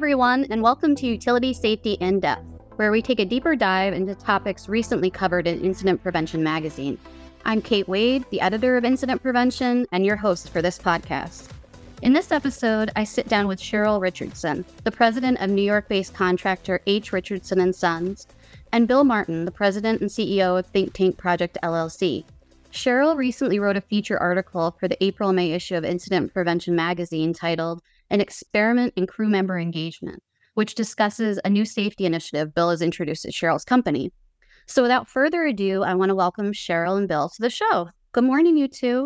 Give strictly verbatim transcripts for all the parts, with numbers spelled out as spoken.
everyone, and welcome to Utility Safety In Depth, where we take a deeper dive into topics recently covered in Incident Prevention magazine. I'm Kate Wade, the editor of Incident Prevention, and your host for this podcast. In this episode, I sit down with Cheryl Richardson, the president of New York-based contractor H. Richardson and Sons, and Bill Martin, the president and C E O of Think Tank Project L L C. Cheryl recently wrote a feature article for the April-May issue of Incident Prevention magazine titled An Experiment in Crew Member Engagement, which discusses a new safety initiative Bill has introduced at Cheryl's company. So without further ado, I want to welcome Cheryl and Bill to the show. Good morning, you two.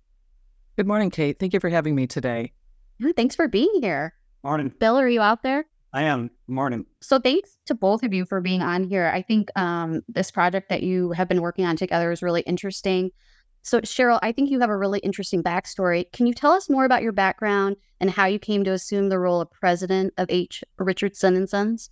Good morning, Kate. Thank you for having me today. Yeah, thanks for being here. Morning. Bill, are you out there? I am. Morning. So thanks to both of you for being on here. I think um, this project that you have been working on together is really interesting. So Cheryl, I think you have a really interesting backstory. Can you tell us more about your background and how you came to assume the role of president of H. Richardson and Sons?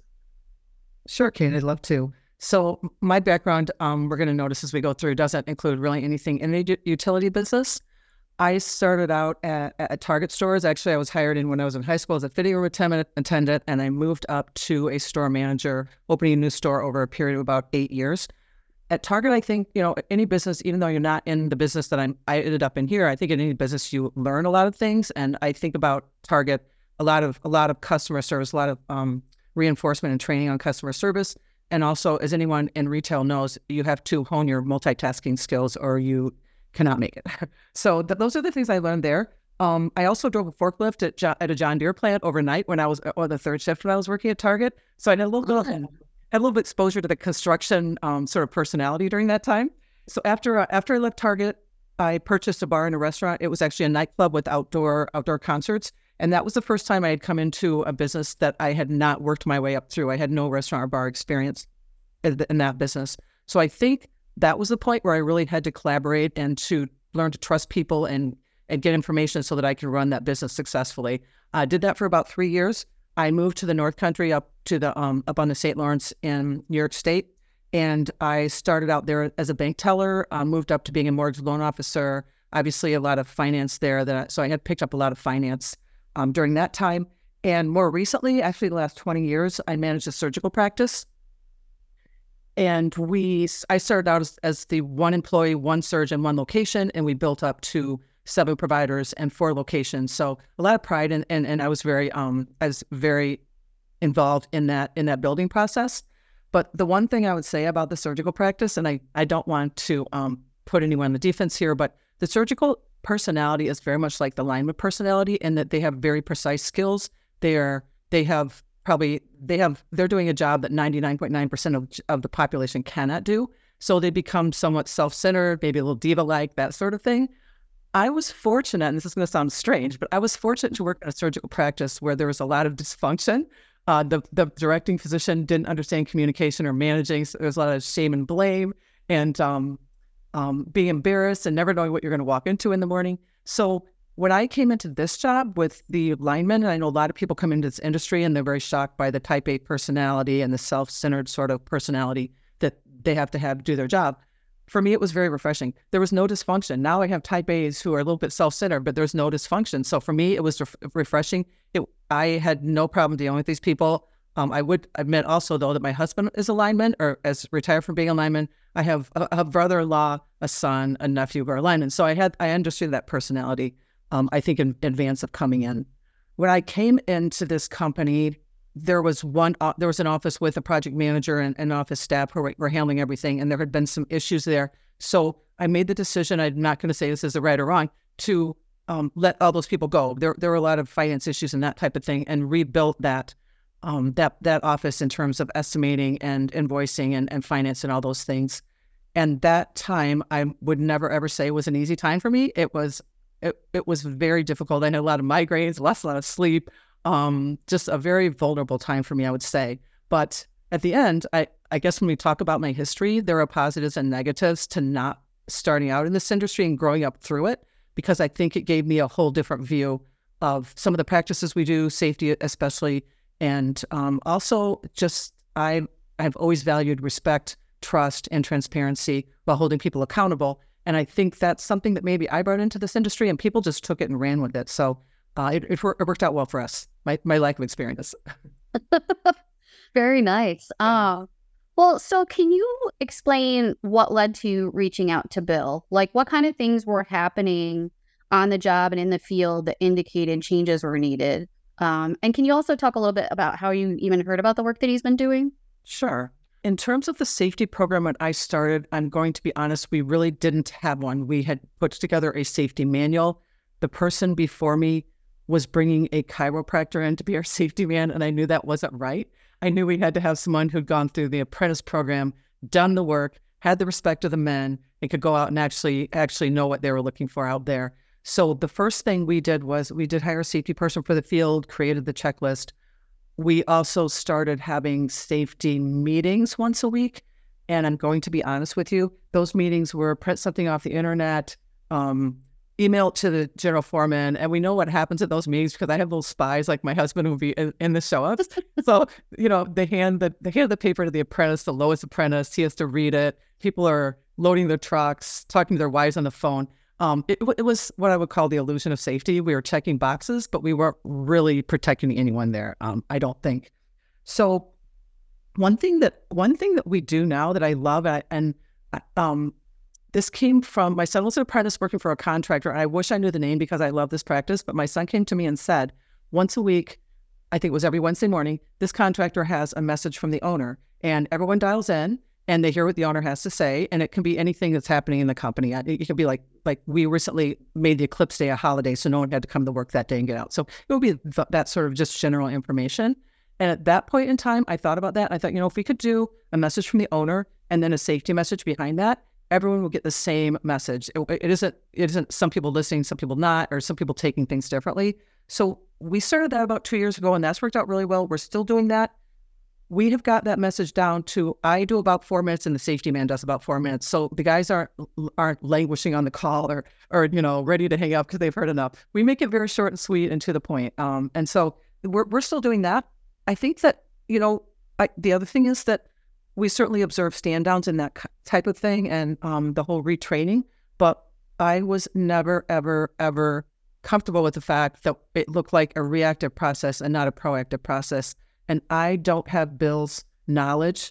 Sure, Kate. I'd love to. So my background, um, we're going to notice as we go through, doesn't include really anything in the u- utility business. I started out at, at Target stores. Actually, I was hired in when I was in high school as a fitting room attendant, attendant, and I moved up to a store manager, opening a new store over a period of about eight years. At Target, I think, you know, any business, even though you're not in the business that I'm, I ended up in here, I think in any business you learn a lot of things. And I think about Target, a lot of a lot of customer service, a lot of um, reinforcement and training on customer service. And also, as anyone in retail knows, you have to hone your multitasking skills or you cannot make it. So th- those are the things I learned there. Um, I also drove a forklift at, jo- at a John Deere plant overnight when I was, or the third shift when I was working at Target. So I had a little bit of, had a little bit exposure to the construction um, sort of personality during that time. So after uh, after I left Target, I purchased a bar and a restaurant. It was actually a nightclub with outdoor outdoor concerts. And that was the first time I had come into a business that I had not worked my way up through. I had no restaurant or bar experience in, in that business. So I think that was the point where I really had to collaborate and to learn to trust people and, and get information so that I could run that business successfully. I did that for about three years. I moved to the North Country up to the um, up on the Saint Lawrence in New York State. And I started out there as a bank teller, uh, moved up to being a mortgage loan officer, obviously a lot of finance there. That So I had picked up a lot of finance um, during that time. And more recently, actually the last twenty years, I managed a surgical practice. And we, I started out as, as the one employee, one surgeon, one location, and we built up to seven providers and four locations. So a lot of pride, and and, and I was very, um, I was very involved in that in that building process. But the one thing I would say about the surgical practice, and I, I don't want to um, put anyone on the defense here, but the surgical personality is very much like the lineman personality in that they have very precise skills. They are they have probably they have they're doing a job that ninety-nine point nine percent of of the population cannot do. So they become somewhat self-centered, maybe a little diva-like, that sort of thing. I was fortunate, and this is going to sound strange, but I was fortunate to work in a surgical practice where there was a lot of dysfunction. Uh, the the directing physician didn't understand communication or managing, so there was a lot of shame and blame and um, um, being embarrassed and never knowing what you're going to walk into in the morning. So when I came into this job with the linemen, and I know a lot of people come into this industry and they're very shocked by the type A personality and the self-centered sort of personality that they have to have to do their job. For me, it was very refreshing. There was no dysfunction. Now I have type A's who are a little bit self-centered, but there's no dysfunction. So for me, it was ref- refreshing. It, I had no problem dealing with these people. Um, I would admit also, though, that my husband is a lineman, or as retired from being a lineman. I have a, a brother-in-law, a son, a nephew who are linemen. So I had I understood that personality. Um, I think in advance of coming in. When I came into this company, there was one, uh, there was an office with a project manager and an office staff who were, were handling everything, and there had been some issues there. So I made the decision, I'm not going to say this is the right or wrong, to um, let all those people go. There, there were a lot of finance issues and that type of thing, and rebuilt that um, that that office in terms of estimating and invoicing and, and finance and all those things. And that time, I would never ever say was an easy time for me. It was It it was very difficult. I had a lot of migraines, lost a lot of sleep, um, just a very vulnerable time for me, I would say. But at the end, I, I guess when we talk about my history, there are positives and negatives to not starting out in this industry and growing up through it, because I think it gave me a whole different view of some of the practices we do, safety especially, and um, also just I, I've always valued respect, trust, and transparency while holding people accountable. And I think that's something that maybe I brought into this industry and people just took it and ran with it. So uh, it, it, wor- it worked out well for us, my, my lack of experience. Very nice. Uh, well, so can you explain what led to reaching out to Bill? Like, what kind of things were happening on the job and in the field that indicated changes were needed? Um, and can you also talk a little bit about how you even heard about the work that he's been doing? Sure. In terms of the safety program when I started, I'm going to be honest, we really didn't have one. We had put together a safety manual. The person before me was bringing a chiropractor in to be our safety man, and I knew that wasn't right. I knew we had to have someone who'd gone through the apprentice program, done the work, had the respect of the men, and could go out and actually actually know what they were looking for out there. So the first thing we did was we did hire a safety person for the field, created the checklist. We also started having safety meetings once a week. And I'm going to be honest with you, those meetings were print something off the internet, um, email it to the general foreman. And we know what happens at those meetings because I have little spies like my husband who be in, in the show-ups. So, you know, they hand the they hand the paper to the apprentice, the lowest apprentice. He has to read it. People are loading their trucks, talking to their wives on the phone. Um, it, it was what I would call the illusion of safety. We were checking boxes, but we weren't really protecting anyone there, um, I don't think. So one thing that one thing that we do now that I love, I, and um, this came from, my son was an apprentice working for a contractor. And I wish I knew the name because I love this practice, but my son came to me and said, once a week, I think it was every Wednesday morning, this contractor has a message from the owner, and everyone dials in and they hear what the owner has to say. And it can be anything that's happening in the company. It can be like, like we recently made the Eclipse Day a holiday, so no one had to come to work that day and get out. So it would be th- that sort of just general information. And at that point in time, I thought about that. I thought, you know, if we could do a message from the owner and then a safety message behind that, everyone will get the same message. It, it isn't, it isn't some people listening, some people not, or some people taking things differently. So we started that about two years ago, and that's worked out really well. We're still doing that. We have got that message down to, I do about four minutes and the safety man does about four minutes. So the guys aren't aren't languishing on the call or, or you know, ready to hang up because they've heard enough. We make it very short and sweet and to the point. Um, and so we're we're still doing that. I think that, you know, I, the other thing is that we certainly observe stand downs in that type of thing and um, the whole retraining. But I was never, ever, ever comfortable with the fact that it looked like a reactive process and not a proactive process. And I don't have Bill's knowledge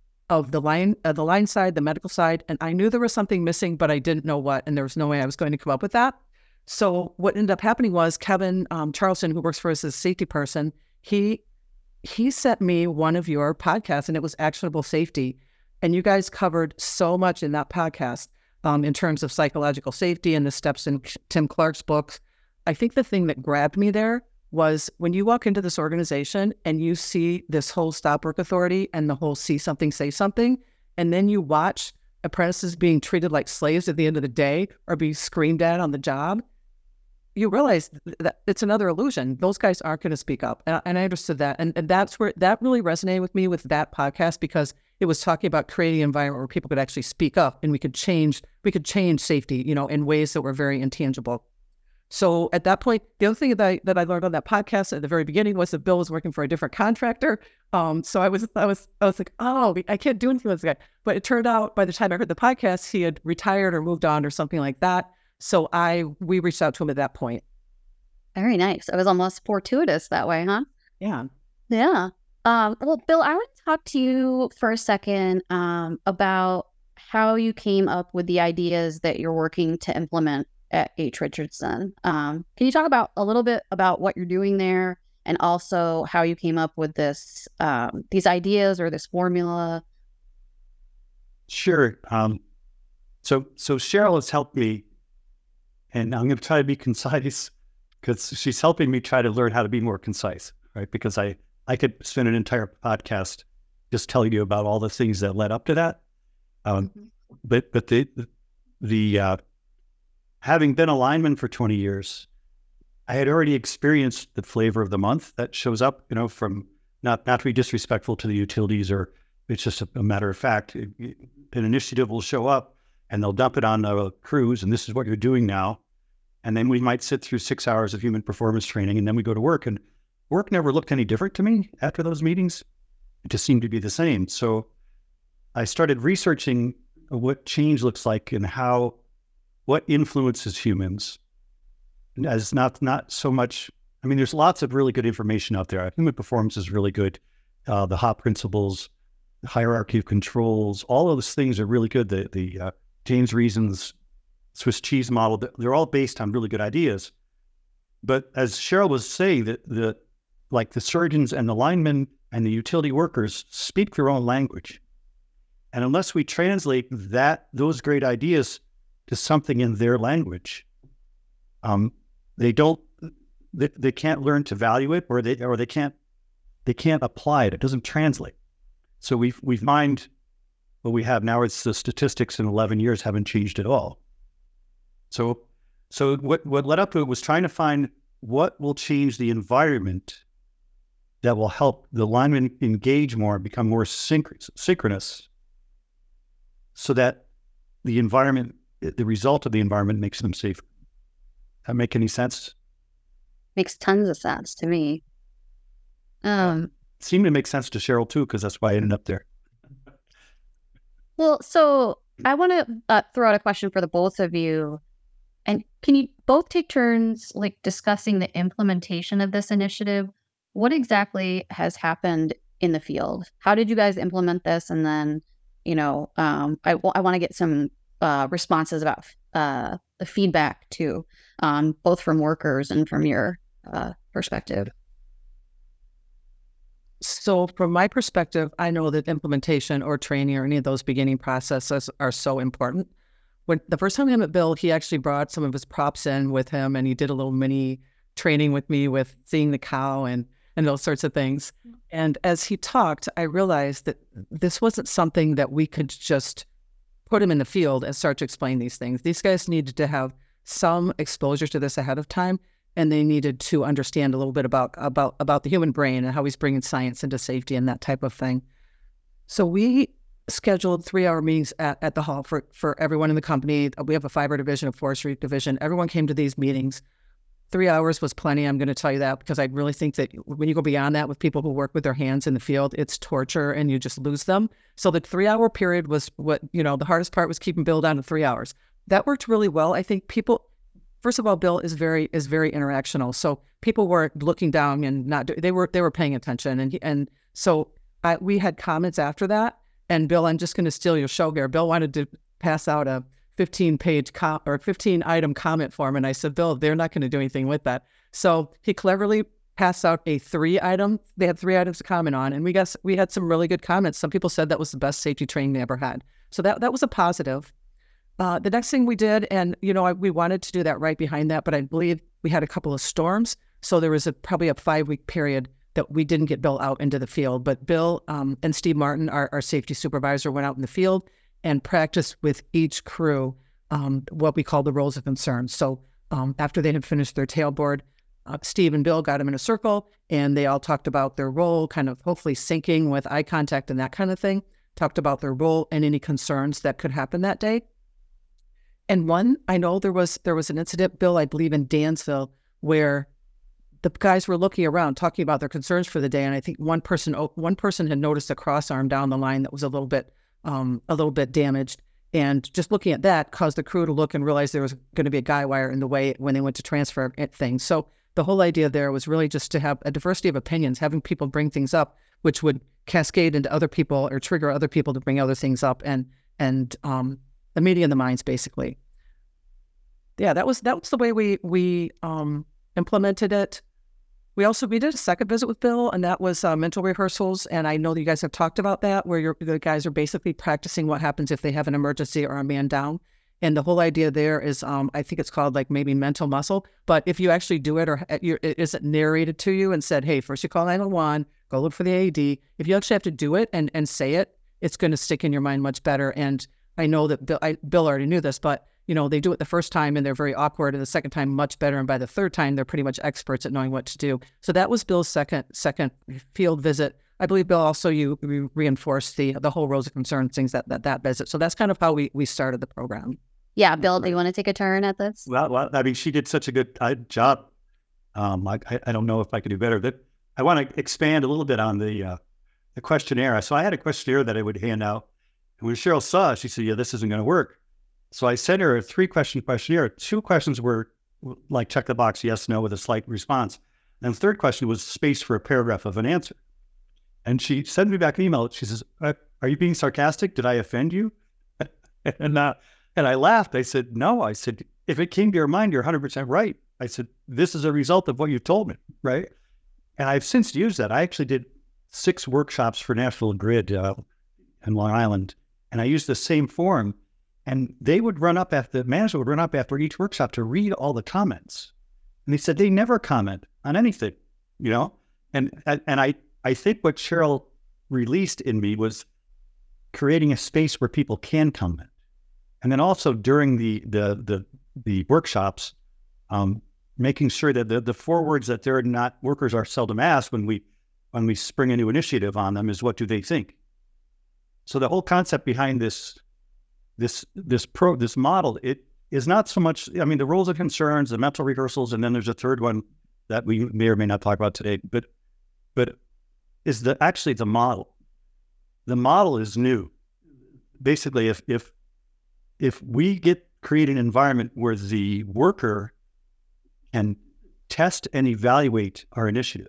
of the line, uh, the line side, the medical side. And I knew there was something missing, but I didn't know what. And there was no way I was going to come up with that. So what ended up happening was Kevin um, Charleston, who works for us as a safety person, he he sent me one of your podcasts, and it was Actionable Safety. And you guys covered so much in that podcast um, in terms of psychological safety and the steps in Tim Clark's books. I think the thing that grabbed me there was when you walk into this organization and you see this whole stop work authority and the whole see something, say something, and then you watch apprentices being treated like slaves at the end of the day or be screamed at on the job, you realize that it's another illusion. Those guys aren't going to speak up. And, and I understood that. And, and that's where that really resonated with me with that podcast, because it was talking about creating an environment where people could actually speak up and we could change, we could change safety, you know, in ways that were very intangible. So at that point, the other thing that I, that I learned on that podcast at the very beginning was that Bill was working for a different contractor. Um, so I was, I was, I was like, oh, I can't do anything with this guy. But it turned out by the time I heard the podcast, he had retired or moved on or something like that. So I, we reached out to him at that point. Very nice. It was almost fortuitous that way, huh? Yeah. Yeah. Um, well, Bill, I want to talk to you for a second um, about how you came up with the ideas that you're working to implement at H. Richardson. Um, can you talk about a little bit about what you're doing there, and also how you came up with this, um, these ideas or this formula? Sure. Um, so, so Cheryl has helped me, and I'm going to try to be concise because she's helping me try to learn how to be more concise, right? Because I, I could spend an entire podcast just telling you about all the things that led up to that. Um, mm-hmm. But, but the, the, uh, having been a lineman for twenty years, I had already experienced the flavor of the month that shows up, you know, from not, not to be disrespectful to the utilities, or it's just a, a matter of fact. It, it, an initiative will show up and they'll dump it on a crews, and this is what you're doing now. And then we might sit through six hours of human performance training, and then we go to work, and work never looked any different to me after those meetings. It just seemed to be the same. So I started researching what change looks like and how, what influences humans, as not, not so much I mean, there's lots of really good information out there. Human performance is really good. Uh, the HOT principles, the hierarchy of controls, all of those things are really good. The, the uh, James Reason's Swiss cheese model, they're all based on really good ideas. But as Cheryl was saying, that the like the surgeons and the linemen and the utility workers speak their own language. And unless we translate that those great ideas to something in their language, um, they don't they, they can't learn to value it, or they or they can't they can't apply it. It doesn't translate. So we we find what we have now is the statistics in eleven years haven't changed at all. So so what what led up to it was trying to find what will change the environment that will help the linemen engage more, become more synch- synchronous, so that the environment, the result of the environment makes them safer. That make any sense? Makes tons of sense to me. Um, it seemed to make sense to Cheryl too, because that's why I ended up there. Well, so I want to uh, throw out a question for the both of you. And can you both take turns like discussing the implementation of this initiative? What exactly has happened in the field? How did you guys implement this? And then, you know, um, I, w- I want to get some uh, responses about uh, the feedback too, um, both from workers and from your uh, perspective. So from my perspective, I know that implementation or training or any of those beginning processes are so important. When the first time I met Bill, he actually brought some of his props in with him, and he did a little mini training with me with seeing the cow and, and those sorts of things. And as he talked, I realized that this wasn't something that we could just put him in the field and start to explain these things. These guys needed to have some exposure to this ahead of time, and they needed to understand a little bit about, about, about the human brain and how he's bringing science into safety and that type of thing. So we scheduled three-hour meetings at, at the hall for, for everyone in the company. We have a fiber division, a forestry division. Everyone came to these meetings. Three hours was plenty, I'm going to tell you that, because I really think that when you go beyond that with people who work with their hands in the field, it's torture and you just lose them. So the three-hour period was what, you know, the hardest part was keeping Bill down to three hours. That worked really well. I think people, first of all, Bill is very is very interactional. So people were looking down and not, they were they were paying attention. And and so I, we had comments after that. And Bill, I'm just going to steal your show here. Bill wanted to pass out a fifteen-page com- or fifteen-item comment form, and I said, Bill, they're not going to do anything with that. So he cleverly passed out a three-item. They had three items to comment on, and we got we had some really good comments. Some people said that was the best safety training they ever had. So that that was a positive. Uh, the next thing we did, and you know, I, we wanted to do that right behind that, but I believe we had a couple of storms, so there was a, probably a five-week period that we didn't get Bill out into the field. But Bill um, and Steve Martin, our, our safety supervisor, went out in the field and practiced with each crew um, what we call the roles of concern. So um, after they had finished their tailboard, uh, Steve and Bill got them in a circle, and they all talked about their role, kind of hopefully syncing with eye contact and that kind of thing, talked about their role and any concerns that could happen that day. And one, I know there was there was an incident, Bill, I believe in Dansville, where the guys were looking around, talking about their concerns for the day, and I think one person one person had noticed a cross arm down the line that was a little bit um, a little bit damaged, and just looking at that caused the crew to look and realize there was going to be a guy wire in the way when they went to transfer things. So the whole idea there was really just to have a diversity of opinions, having people bring things up, which would cascade into other people or trigger other people to bring other things up, and and um, the meeting of the minds, basically. Yeah, that was that was the way we we um, implemented it. We also, we did a second visit with Bill, and that was uh, mental rehearsals. And I know that you guys have talked about that, where you're, the guys are basically practicing what happens if they have an emergency or a man down. And the whole idea there is, um, I think it's called like maybe mental muscle. But if you actually do it, or you're, it isn't narrated to you and said, hey, first you call nine one one, go look for the A E D. If you actually have to do it and, and say it, it's going to stick in your mind much better. And I know that Bill, I, Bill already knew this, but you know, they do it the first time and they're very awkward, and the second time much better, and by the third time they're pretty much experts at knowing what to do. So that was Bill's second second field visit. I believe, Bill, also you re- reinforced the the whole rows of concern things that, that that visit. So that's kind of how we we started the program. Yeah, Bill, do you want to take a turn at this? Well, well I mean, she did such a good uh, job. Um, I, I don't know if I could do better, but I want to expand a little bit on the uh, the questionnaire. So I had a questionnaire that I would hand out, and when Cheryl saw it, she said, "Yeah, this isn't going to work." So I sent her a three-question questionnaire. Two questions were like check the box, yes, no, with a slight response. And the third question was space for a paragraph of an answer. And she sent me back an email. She says, "Are you being sarcastic? Did I offend you?" and uh, and I laughed. I said, "No." I said, "If it came to your mind, you're one hundred percent right." I said, "This is a result of what you told me," right? And I've since used that. I actually did six workshops for National Grid uh, in Long Island, and I used the same form. And they would run up after, the manager would run up after each workshop to read all the comments. And they said they never comment on anything, you know? And and I, I think what Cheryl released in me was creating a space where people can comment. And then also during the the the, the workshops, um, making sure that the, the four words that they're not, workers are seldom asked when we when we spring a new initiative on them is, what do they think? So the whole concept behind this this this pro this model, it is not so much, I mean, the roles and concerns, the mental rehearsals, and then there's a third one that we may or may not talk about today, but but is the actually the model. The model is new. Basically, if if if we get create an environment where the worker can test and evaluate our initiative,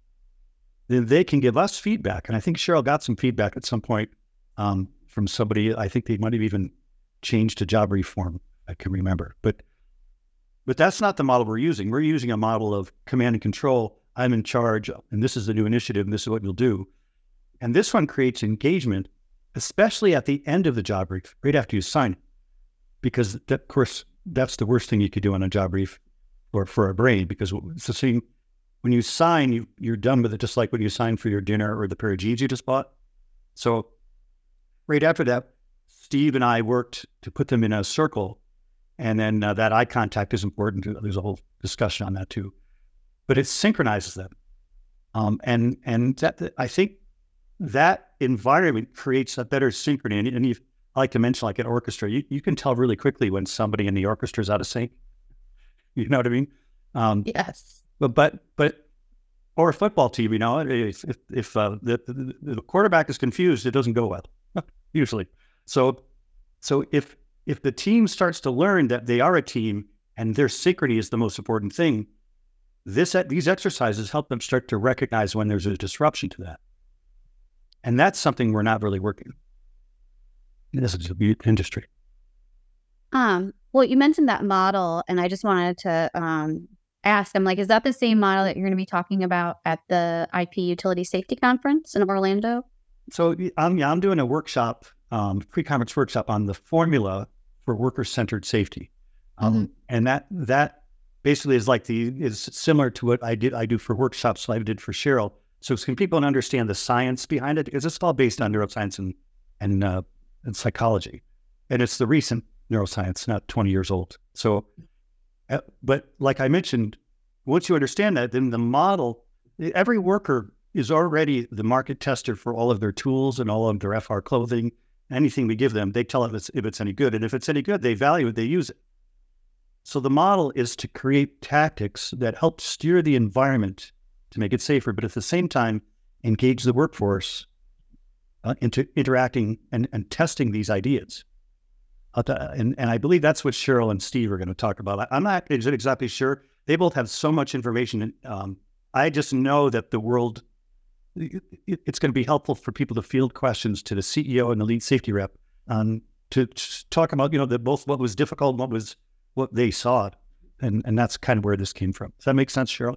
then they can give us feedback. And I think Cheryl got some feedback at some point um, from somebody. I think they might have even changed to job reform. I can remember, but but that's not the model we're using. We're using a model of command and control. I'm in charge, and this is the new initiative, and this is what we'll do. And this one creates engagement, especially at the end of the job brief, right after you sign it, because that, of course, that's the worst thing you could do on a job brief or for a brain, because it's the same. When you sign, you, you're done with it, just like when you sign for your dinner or the pair of jeans you just bought. So right after that, Steve and I worked to put them in a circle, and then uh, that eye contact is important. There's a whole discussion on that too, but it synchronizes them. Um, and and that, I think that environment creates a better synchrony. And, and you, I like to mention, like an orchestra, you, you can tell really quickly when somebody in the orchestra is out of sync. You know what I mean? Um, Yes. But, but, but, or a football team, you know, if, if, if uh, the, the, the quarterback is confused, it doesn't go well, usually. So, so if, if the team starts to learn that they are a team and their synchrony is the most important thing, this, these exercises help them start to recognize when there's a disruption to that. And that's something we're not really working in this industry. Um, well, you mentioned that model, and I just wanted to um, ask, I'm like, is that the same model that you're going to be talking about at the I P Utility Safety Conference in Orlando? So I'm, yeah, I'm doing a workshop, um, pre-conference workshop on the formula for worker-centered safety. Um, mm-hmm. And that that basically is like the, is similar to what I did, I do for workshops I did for Cheryl. So can people understand the science behind it? Because it's all based on neuroscience and, and, uh, and psychology. And it's the recent neuroscience, not twenty years old. So, uh, but like I mentioned, once you understand that, then the model, every worker is already the market tester for all of their tools and all of their F R clothing. Anything we give them, they tell us if it's any good. And if it's any good, they value it, they use it. So the model is to create tactics that help steer the environment to make it safer, but at the same time, engage the workforce uh, into interacting and, and testing these ideas. Uh, and, and I believe that's what Cheryl and Steve are going to talk about. I, I'm not exactly sure. They both have so much information. And, um, I just know that the world, it, it's going to be helpful for people to field questions to the C E O and the lead safety rep um, to, to talk about, you know, the, both what was difficult and what was what they saw. And, and that's kind of where this came from. Does that make sense, Cheryl?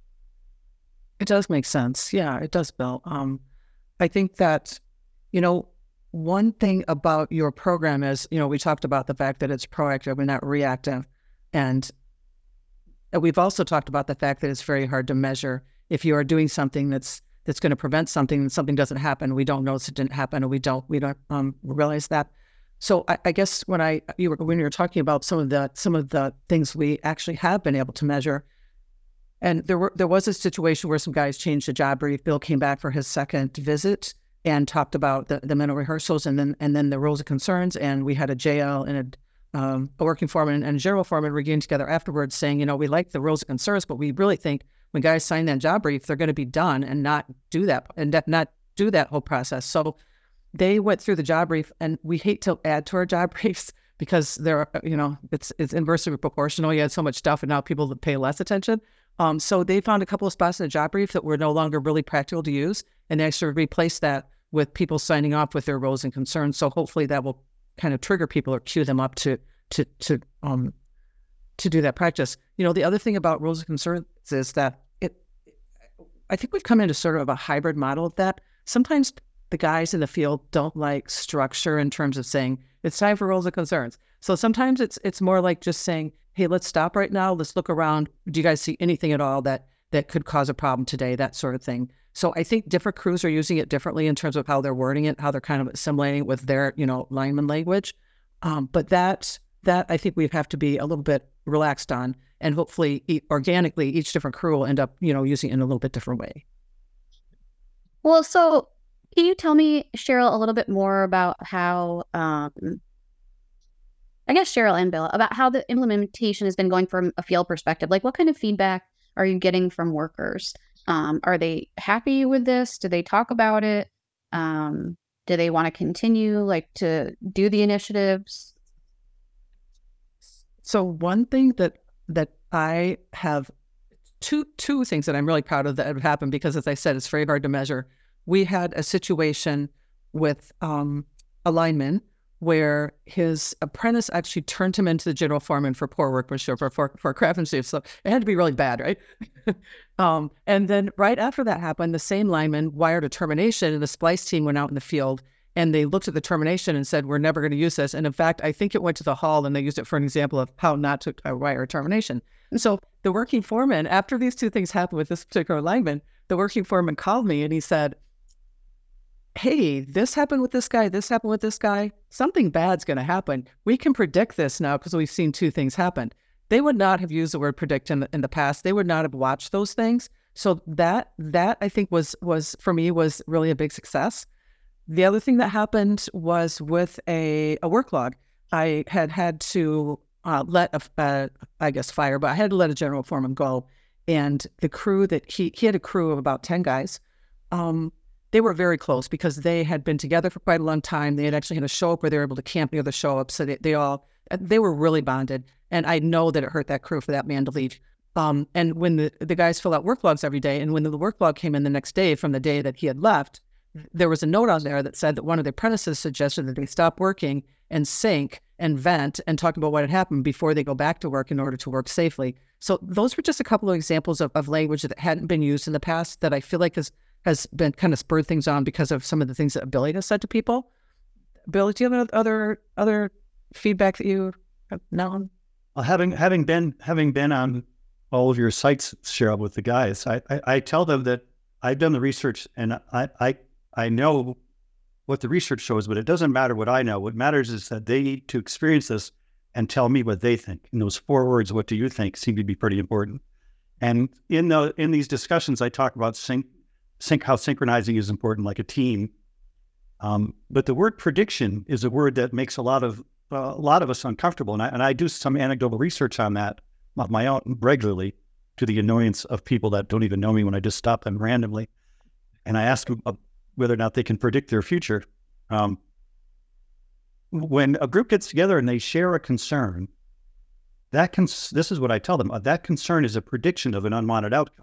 It does make sense. Yeah, it does, Bill. Um, I think that, you know, one thing about your program is, you know, we talked about the fact that it's proactive and not reactive. And we've also talked about the fact that it's very hard to measure. If you are doing something that's that's going to prevent something and something doesn't happen, we don't notice it didn't happen, or we don't we don't um, realize that. So I, I guess when I you were when you were talking about some of the some of the things we actually have been able to measure, and there were there was a situation where some guys changed the job brief. Bill came back for his second visit and talked about the, the mental rehearsals, and then and then the roles of concerns, and we had a J L and a, um, a working foreman and a general foreman were getting together afterwards saying, you know, we like the roles of concerns, but we really think when guys sign that job brief, they're going to be done and not do that and not do that whole process. So they went through the job brief, and we hate to add to our job briefs because they're, you know, it's it's inversely proportional. You had so much stuff, and now people pay less attention. Um, so they found a couple of spots in the job brief that were no longer really practical to use, and they actually replaced that with people signing off with their roles and concerns. So hopefully that will kind of trigger people or cue them up to to to um to do that practice. You know, the other thing about roles and concerns is that it, I think we've come into sort of a hybrid model of that. Sometimes the guys in the field don't like structure in terms of saying it's time for roles and concerns. So sometimes it's it's more like just saying, hey, let's stop right now. Let's look around. Do you guys see anything at all that that could cause a problem today? That sort of thing. So I think different crews are using it differently in terms of how they're wording it, how they're kind of assimilating it with their, you know, lineman language. Um, but that that I think we have to be a little bit relaxed on, and hopefully e- organically each different crew will end up, you know, using it in a little bit different way. Well, so can you tell me, Cheryl, a little bit more about how, um, I guess Cheryl and Bill, about how the implementation has been going from a field perspective? Like, what kind of feedback are you getting from workers? Um, are they happy with this? Do they talk about it? Um, do they want to continue, like, to do the initiatives? So one thing that that I have, two two things that I'm really proud of that have happened, because as I said, it's very hard to measure. We had a situation with um, a lineman where his apprentice actually turned him into the general foreman for poor workmanship or for, for craftsmanship. So it had to be really bad, right? um, and then right after that happened, the same lineman wired a termination, and the splice team went out in the field and they looked at the termination and said, we're never going to use this. And in fact, I think it went to the hall and they used it for an example of how not to uh, wire a termination. And so the working foreman, after these two things happened with this particular lineman, the working foreman called me and he said, hey, this happened with this guy, this happened with this guy, something bad's going to happen. We can predict this now because we've seen two things happen. They would not have used the word predict in the, in the past. They would not have watched those things. So that, that I think was, was for me, was really a big success. The other thing that happened was with a, a work log. I had had to uh, let, a, uh, I guess, fire, but I had to let a general foreman go. And the crew that he, he had a crew of about ten guys. Um, They were very close because they had been together for quite a long time. They had actually had a show up where they were able to camp near the show up. So they, they all, they were really bonded. And I know that it hurt that crew for that man to leave. Um, and when the, the guys fill out work logs every day, and when the work log came in the next day from the day that he had left, there was a note on there that said that one of the apprentices suggested that they stop working and sink and vent and talk about what had happened before they go back to work in order to work safely. So those were just a couple of examples of, of language that hadn't been used in the past that I feel like has has been kind of spurred things on because of some of the things that Billy has said to people. Billy, do you have other other feedback that you have known? Well, having having been having been on all of your sites, Cheryl, with the guys, I, I, I tell them that I've done the research and I, I I know what the research shows, but it doesn't matter what I know. What matters is that they need to experience this and tell me what they think. And those four words, what do you think, seem to be pretty important. And in the in these discussions, I talk about sync, sync how synchronizing is important, like a team. Um, but the word prediction is a word that makes a lot of uh, a lot of us uncomfortable. And I, and I do some anecdotal research on that of my own regularly, to the annoyance of people that don't even know me when I just stop them randomly. And I ask them whether or not they can predict their future. Um, when a group gets together and they share a concern, that cons- this is what I tell them, uh, that concern is a prediction of an unwanted outcome.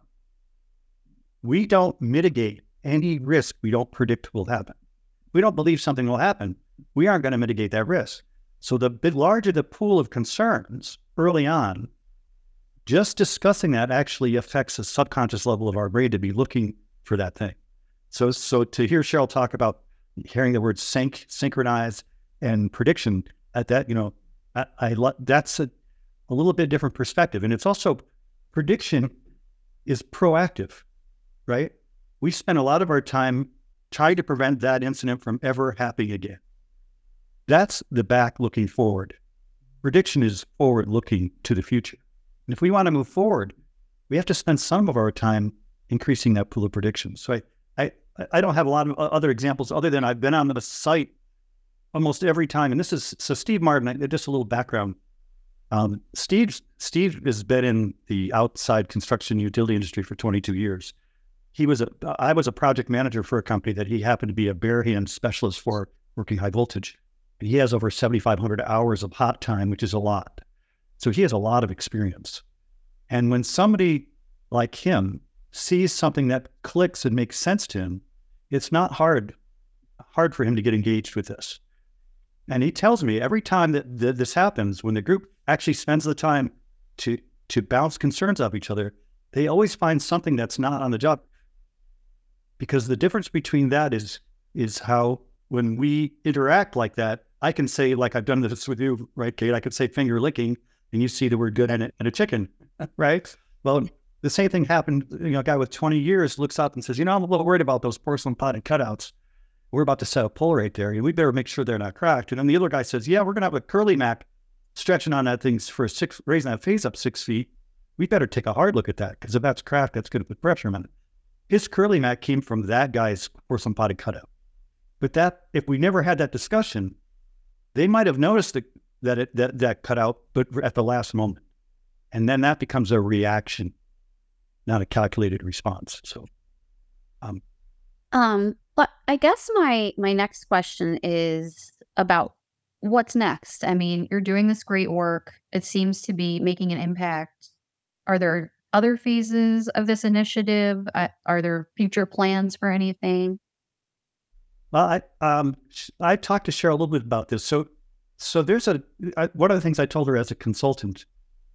We don't mitigate any risk we don't predict will happen. We don't believe something will happen. We aren't going to mitigate that risk. So the bit larger the pool of concerns early on, just discussing that actually affects a subconscious level of our brain to be looking for that thing. So, so to hear Cheryl talk about hearing the word sync, synchronize, and prediction, at that, you know, I, I that's a, a little bit different perspective. And it's also, prediction is proactive, right? We spend a lot of our time trying to prevent that incident from ever happening again. That's the back looking forward. Prediction is forward looking to the future. And if we want to move forward, we have to spend some of our time increasing that pool of predictions. So I, I, I don't have a lot of other examples other than I've been on the site almost every time. And this is, so Steve Martin, just a little background. Um, Steve, Steve has been in the outside construction utility industry for twenty-two years. He was a, I was a project manager for a company that he happened to be a bare hand specialist for, working high voltage. And he has over seventy-five hundred hours of hot time, which is a lot. So he has a lot of experience. And when somebody like him sees something that clicks and makes sense to him, it's not hard, hard for him to get engaged with this. And he tells me every time that th- this happens, when the group actually spends the time to to bounce concerns off each other, they always find something that's not on the job. Because the difference between that is is how when we interact like that, I can say, like I've done this with you, right, Kate? I could say finger licking, and you see the word good in it and a chicken, right? Well, the same thing happened. You know, a guy with twenty years looks up and says, you know, I'm a little worried about those porcelain potted cutouts. We're about to set a pole right there, and we better make sure they're not cracked. And then the other guy says, yeah, we're going to have a curly Mac stretching on that thing for six, raising that face up six feet. We better take a hard look at that, because if that's cracked, that's going to put pressure on it. His curly Mac came from that guy's porcelain potted cutout. But that, if we never had that discussion, they might have noticed that that it, that that cutout, but at the last moment, and then that becomes a reaction, not a calculated response. So, um, Um, but I guess my my next question is about what's next. I mean, you're doing this great work. It seems to be making an impact. Are there other phases of this initiative? Uh, are there future plans for anything? well, I um I talked to Cheryl a little bit about this. So, so there's a I, one of the things I told her as a consultant,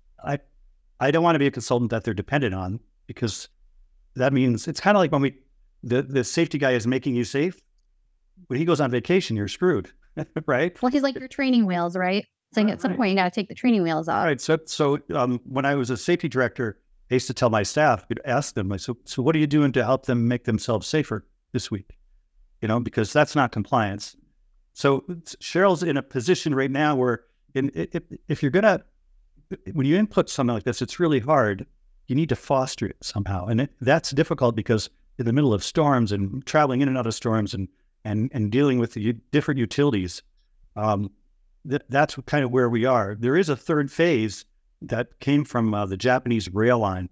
I I don't want to be a consultant that they're dependent on, because that means it's kind of like when we the the safety guy is making you safe. When he goes on vacation, you're screwed, right? Well, he's like your training wheels, right? Saying at some point you got to take the training wheels off. All right. So, so um, when I was a safety director, I used to tell my staff, I'd ask them, so, so what are you doing to help them make themselves safer this week? You know, because that's not compliance. So Cheryl's in a position right now where in, if, if you're going to, when you input something like this, it's really hard. You need to foster it somehow. And it, that's difficult because in the middle of storms and traveling in and out of storms and, and, and dealing with the u- different utilities, um, th- that's kind of where we are. There is a third phase that came from uh, the Japanese rail line.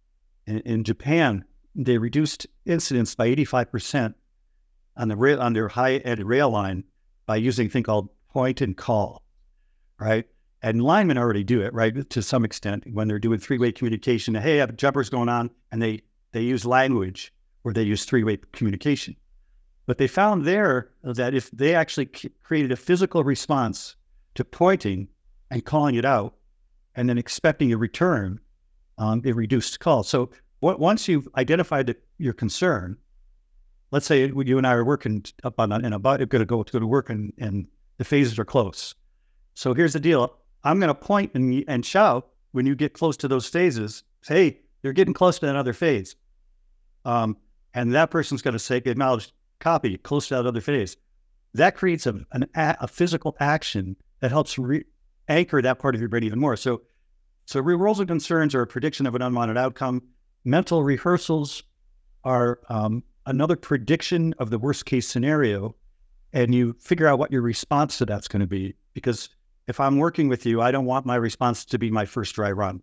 In, in Japan, they reduced incidents by eighty-five percent on the rail, on their high-end rail line by using a thing called point and call, right? And linemen already do it, right, to some extent when they're doing three-way communication. Hey, I have jumpers going on, and they, they use language where they use three-way communication. But they found there that if they actually c- created a physical response to pointing and calling it out, and then expecting a return, um, it reduced calls. So what, once you've identified the, your concern, let's say you and I are working up on in a going to go to work, and, and the phases are close. So here's the deal: I'm going to point and, and shout when you get close to those phases. Say, hey, you're getting close to another phase, um, and that person's going to say, acknowledge, copy, close to that other phase. That creates a an, a physical action that helps re- anchor that part of your brain even more. So, so reversal concerns are a prediction of an unwanted outcome. Mental rehearsals are um, another prediction of the worst case scenario, and you figure out what your response to that's going to be. Because if I'm working with you, I don't want my response to be my first dry run.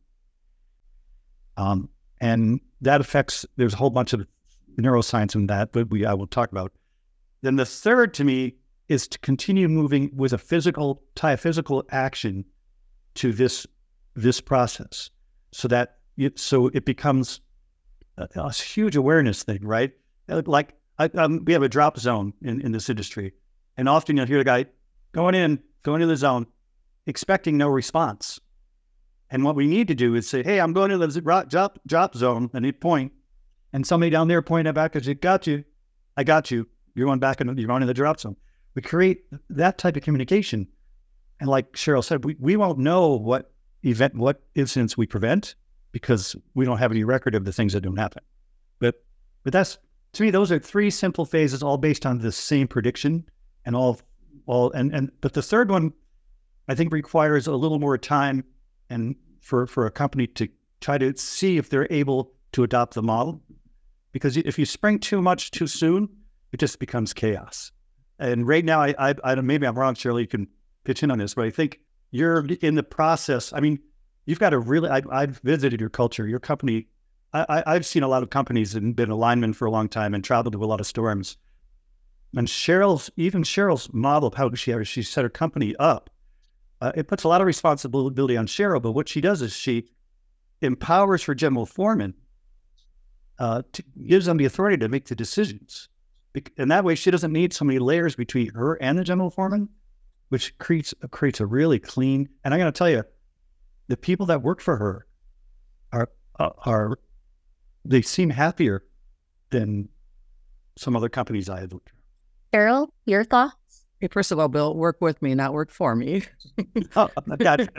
Um, and that affects, there's a whole bunch of neuroscience in that, but we I will talk about. Then the third to me is to continue moving with a physical, tie a physical action to this this process, so that it, so it becomes a, a huge awareness thing, right? Like I, um, we have a drop zone in, in this industry, and often you'll hear the guy going in, going into the zone, expecting no response. And what we need to do is say, hey, I'm going to the drop, drop zone, and he'd point, and somebody down there pointed back and said, got you, I got you, you're going back, and you're going in the drop zone. We create that type of communication. And like Cheryl said, we, we won't know what event, what incidents we prevent, because we don't have any record of the things that don't happen. But but that's, to me, those are three simple phases, all based on the same prediction, and all all and, and but the third one, I think, requires a little more time and for, for a company to try to see if they're able to adopt the model. Because if you spring too much too soon, it just becomes chaos. And right now, I, I, I maybe I'm wrong, Shirley, you can pitch in on this, but I think you're in the process. I mean, you've got to really, I, I've visited your culture, your company. I, I, I've seen a lot of companies and been a lineman for a long time and traveled to a lot of storms. And Cheryl's, even Cheryl's model of how she, she set her company up, uh, it puts a lot of responsibility on Cheryl, but what she does is she empowers her general foreman uh, to, gives them the authority to make the decisions. And that way she doesn't need so many layers between her and the general foreman, which creates, creates a really clean, and I'm going to tell you, the people that work for her are, uh, are, they seem happier than some other companies I have looked at. Cheryl, your thoughts? Hey, first of all, Bill, work with me, not work for me. Oh, gotcha.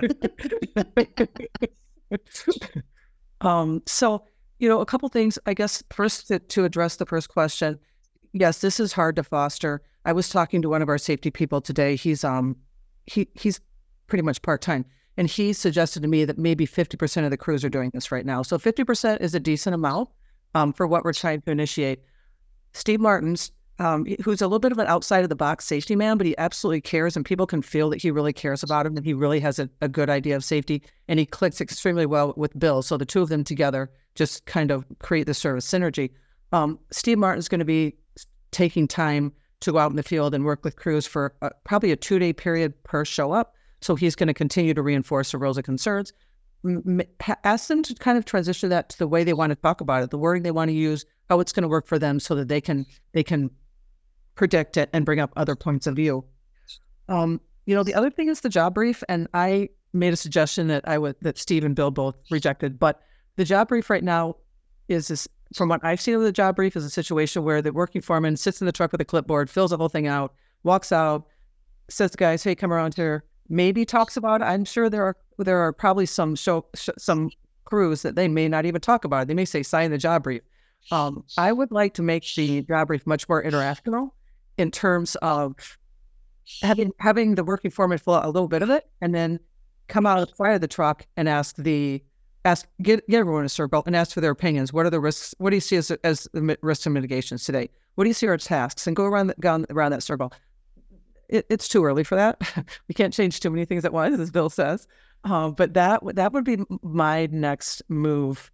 um, so, you know, a couple things, I guess, first to, to address the first question. Yes, this is hard to foster. I was talking to one of our safety people today. He's um, he he's pretty much part-time. And he suggested to me that maybe fifty percent of the crews are doing this right now. So fifty percent is a decent amount um, for what we're trying to initiate. Steve Martins, um, who's a little bit of an outside of the box safety man, but he absolutely cares, and people can feel that he really cares about him, and he really has a, a good idea of safety, and he clicks extremely well with Bill. So the two of them together just kind of create this sort of synergy. Um, Steve Martin's going to be taking time to go out in the field and work with crews for uh, probably a two-day period per show up. So he's going to continue to reinforce the roles of concerns. M- ask them to kind of transition that to the way they want to talk about it, the wording they want to use, how it's going to work for them, so that they can they can predict it and bring up other points of view. Um, you know, the other thing is the job brief, and I made a suggestion that I would that Steve and Bill both rejected. But the job brief right now is this, from what I've seen of the job brief, is a situation where the working foreman sits in the truck with a clipboard, fills the whole thing out, walks out, says, "Guys, hey, come around here." Maybe talks about it. I'm sure there are there are probably some show sh- some crews that they may not even talk about it. They may say, "Sign the job brief." Um, I would like to make the job brief much more interactional in terms of having having the working foreman fill out a little bit of it, and then come out of the side of the truck and ask the ask get get everyone in a circle and ask for their opinions. What are the risks? What do you see as as the risks and mitigations today? What do you see are tasks? And go around the, around that circle. It, it's too early for that. We can't change too many things at once, as Bill says. Uh, but that that would be my next move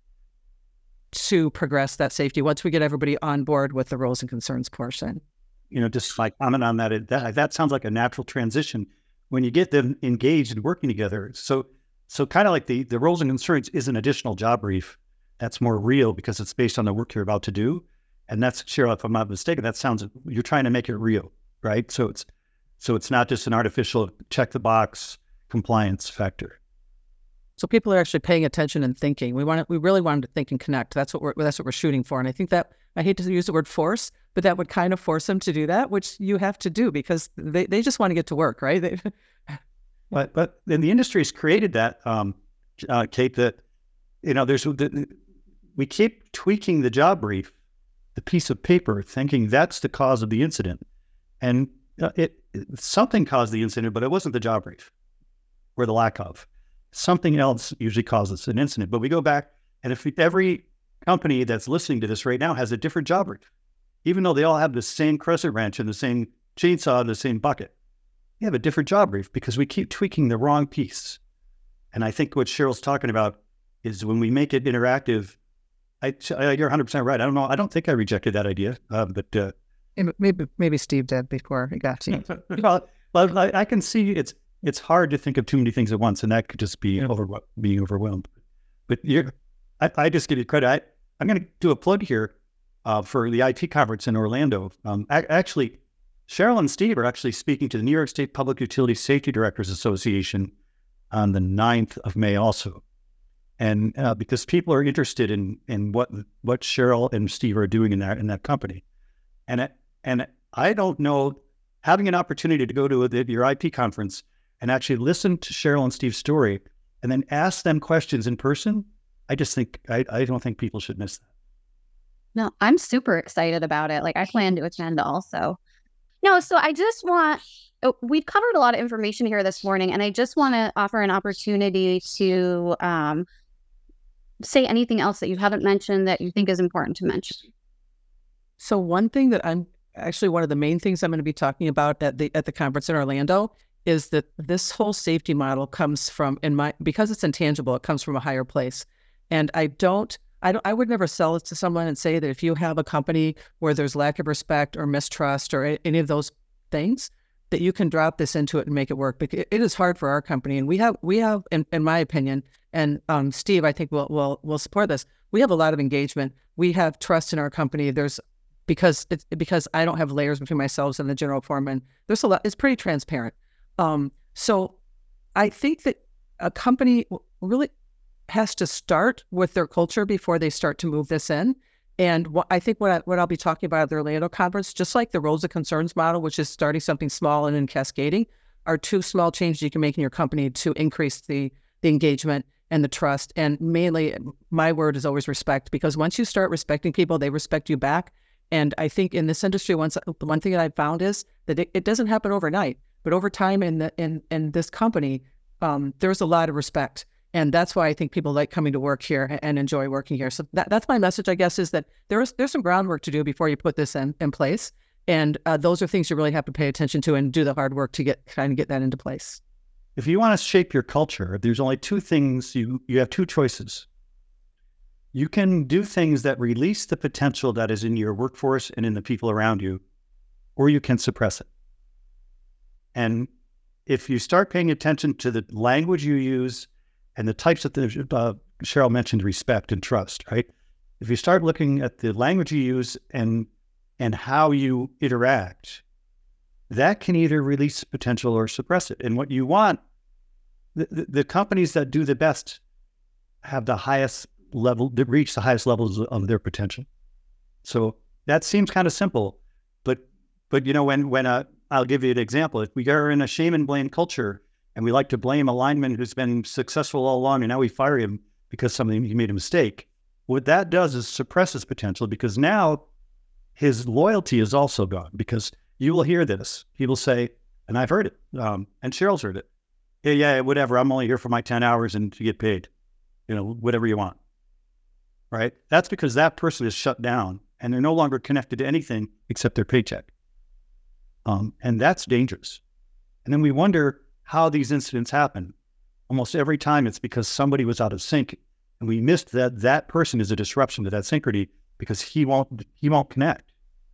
to progress that safety once we get everybody on board with the roles and concerns portion. You know, just like comment on that, it, that, that sounds like a natural transition when you get them engaged and working together. So, so kind of like the, the roles and concerns is an additional job brief that's more real because it's based on the work you're about to do. And that's, Cheryl, if I'm not mistaken, that sounds, you're trying to make it real, right? So it's, So it's not just an artificial check the box compliance factor. So people are actually paying attention and thinking. We want to, we really want them to think and connect. That's what we're that's what we're shooting for. And I think that, I hate to use the word force, but that would kind of force them to do that, which you have to do because they, they just want to get to work, right? They, but but then the industry has created that, um, uh, Kate. That you know, there's the, we keep tweaking the job brief, the piece of paper, thinking that's the cause of the incident, and uh, it. Something caused the incident, but it wasn't the job brief or the lack of. Something else usually causes an incident. But we go back, and if every company that's listening to this right now has a different job brief, even though they all have the same crescent wrench and the same chainsaw and the same bucket, they have a different job brief because we keep tweaking the wrong piece. And I think what Cheryl's talking about is when we make it interactive, I, I, you're one hundred percent right. I don't know. I don't think I rejected that idea, uh, but... Uh, Maybe maybe Steve did before he got to you. Well, well, I, I can see it's it's hard to think of too many things at once, and that could just be yeah. over being overwhelmed. But you're, I, I just give you credit. I, I'm going to do a plug here uh, for the I T conference in Orlando. Um, I, actually, Cheryl and Steve are actually speaking to the New York State Public Utility Safety Directors Association on the ninth of May also. And uh, because people are interested in in what what Cheryl and Steve are doing in that in that company. And it, And I don't know, having an opportunity to go to a, your I P conference and actually listen to Cheryl and Steve's story and then ask them questions in person, I just think, I, I don't think people should miss that. No, I'm super excited about it. Like I plan to attend also. No, so I just want, we've covered a lot of information here this morning, and I just want to offer an opportunity to um, say anything else that you haven't mentioned that you think is important to mention. So one thing that I'm actually one of the main things I'm going to be talking about at the at the conference in Orlando is that this whole safety model comes from, in my, because it's intangible, it comes from a higher place. And I don't, I don't, I would never sell it to someone and say that if you have a company where there's lack of respect or mistrust or any of those things, that you can drop this into it and make it work. Because it is hard for our company. And we have, we have, in, in my opinion, and um, Steve, I think will will will support this. We have a lot of engagement. We have trust in our company. There's because it's because I don't have layers between myself and the general foreman. There's a lot. It's pretty transparent. Um, so I think that a company really has to start with their culture before they start to move this in. And what I think what, I, what I'll be talking about at the Orlando conference, just like the roles of concerns model, which is starting something small and then cascading, are two small changes you can make in your company to increase the, the engagement and the trust. And mainly, my word is always respect, because once you start respecting people, they respect you back. And I think in this industry, once the one thing that I've found is that it, it doesn't happen overnight, but over time in the, in in this company, um, there's a lot of respect. And that's why I think people like coming to work here and enjoy working here. So that, that's my message, I guess, is that there's there's some groundwork to do before you put this in, in place. And uh, those are things you really have to pay attention to and do the hard work to get kind of get that into place. If you want to shape your culture, there's only two things, you you have two choices. You can do things that release the potential that is in your workforce and in the people around you, or you can suppress it. And if you start paying attention to the language you use and the types of things, uh, Cheryl mentioned respect and trust, right? If you start looking at the language you use and and how you interact, that can either release potential or suppress it. And what you want, the, the, the companies that do the best have the highest level, that reach the highest levels of their potential. So that seems kind of simple, but but you know, when when uh, I'll give you an example. If we are in a shame and blame culture, and we like to blame a lineman who's been successful all along, and now we fire him because something he made a mistake, what that does is suppress his potential, because now his loyalty is also gone. Because you will hear this. He will say, and I've heard it, um, and Cheryl's heard it. Yeah, yeah, whatever. I'm only here for my ten hours and to get paid. You know, whatever you want. Right? That's because that person is shut down and they're no longer connected to anything except their paycheck. Um, and that's dangerous. And then we wonder how these incidents happen. Almost every time it's because somebody was out of sync, and we missed that that person is a disruption to that synchrony because he won't he won't connect.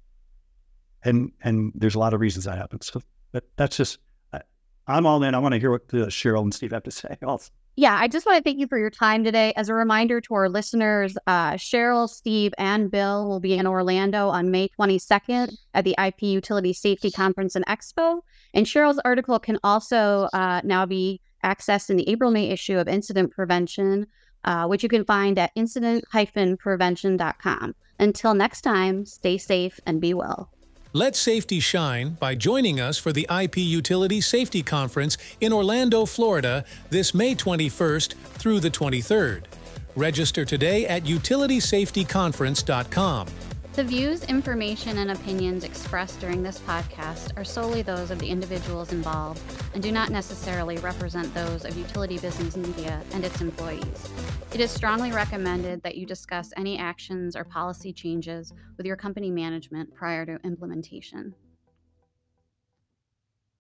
And and there's a lot of reasons that happens. So that, that's just, I, I'm all in. I want to hear what uh, Cheryl and Steve have to say also. Yeah, I just want to thank you for your time today. As a reminder to our listeners, uh, Cheryl, Steve, and Bill will be in Orlando on May twenty-second at the I P Utility Safety Conference and Expo. And Cheryl's article can also uh, now be accessed in the April-May issue of Incident Prevention, uh, which you can find at incident dash prevention dot com. Until next time, stay safe and be well. Let safety shine by joining us for the I P Utility Safety Conference in Orlando, Florida, this May twenty-first through the twenty-third. Register today at utility safety conference dot com. The views, information, and opinions expressed during this podcast are solely those of the individuals involved and do not necessarily represent those of Utility Business Media and its employees. It is strongly recommended that you discuss any actions or policy changes with your company management prior to implementation.